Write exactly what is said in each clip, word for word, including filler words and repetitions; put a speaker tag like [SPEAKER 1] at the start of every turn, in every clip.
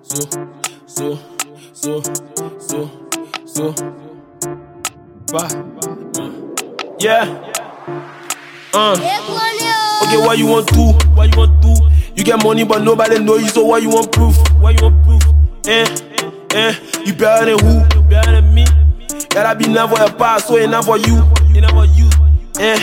[SPEAKER 1] so, so, so, so, so, bah, yeah, uh. Okay, what you want to? What you want to? You get money, but nobody know you. So what you want proof? What you want proof? Eh, eh, you better than who? You better than me. Gotta be enough for your past, so enough for you. Enough for you. Eh.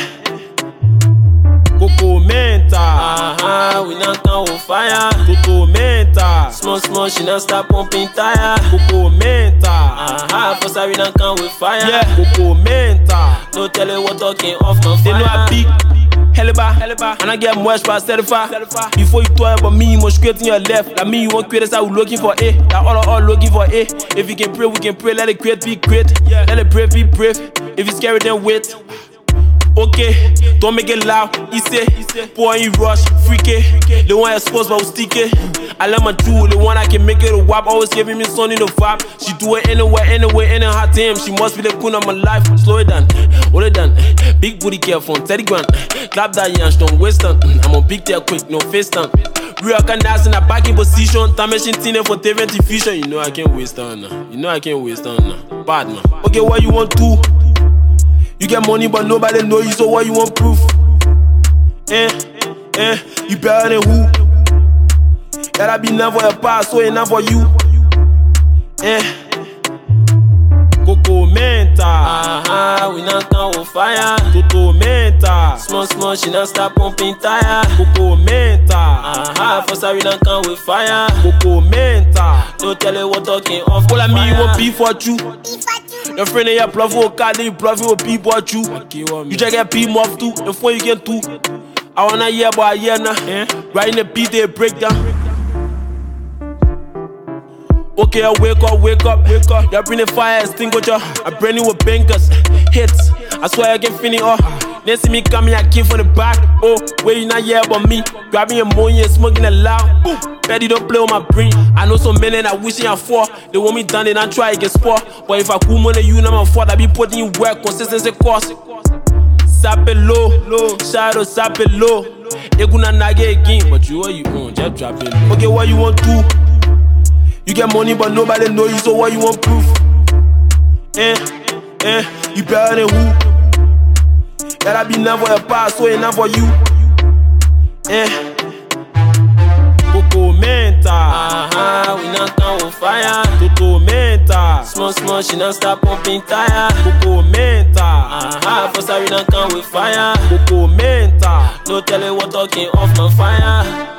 [SPEAKER 1] Coco Menta, uh-huh, we not come with fire. Coco Menta, small small, she not stop pumping tire. Coco Menta, uh-huh, first I we not come with fire. Yeah, Coco Menta, no tell you what talking off my fire. They know I peak, heliba, heliba, and I get much past certified. Before you talk about me, you must create in your left. Like me, you want create, so we looking for A. Like all of all looking for A. If you can pray, we can pray. Let it create, be great. Yeah, let it brave, be brave. If it's scary, then wait. Okay, don't make it loud, he say, boy you rush, freaky. The one exposed but we stick it. I let my do, the one I can make it a wap. Always giving me son in the vibe. She do it anywhere, anywhere, any hot damn. She must be the queen of my life. Slow it down, hold it down. Big booty care phone, thirty grand. Clap that yansh, don't waste time. I'm on big tail quick, no face time. Real canals in a backing position. Time machine tin for T V fusion. You know I can't waste time now. You know I can't waste time now. Bad man. Okay, what you want to? You get money but nobody know you, so what you want proof? Eh, eh, you better than who? Gotta be enough for your past, so enough for you. Eh, Coco Menta, uh-huh, we not come with fire. Coco Menta, small small, she not stop pumping tire. Coco Menta, uh-huh, first I we not come with fire. Coco Menta, don't tell you what talking off. All of me, you want beef for you. Your friend in your bluff for a car, then you bluff for people at you. You just get P off too, and before you get two. I wanna hear about a year now. Right in the beat, they break down. Okay, I wake up, wake up, wake up. You bring the fire extinguisher. I bring you with bangers, hits. I swear I can finish off. They see me coming, I came from the back. Oh, where you not here but me? Grabbing your money and smoking it loud. Boom, Betty don't play on my brain. I know some men that wishing I fall. They want me done, they not try to get sport. But if I cool money, you know my fault. I be putting in work, consistency cost. Sap it low, low, shadow, sap it low. They gonna nage again, but you what you own, just drop it low. Okay, what you want to? You get money but nobody know you, so what you want proof? Eh, eh, you better than who? Gotta be enough for your past, so enough for you. Eh, Coco Menta, uh-huh, we not come with fire. Coco Menta, small small, she not stop pumping tire. Coco Menta, uh-huh, first I we not come with fire. Coco Menta, no tell you what talking off my fire.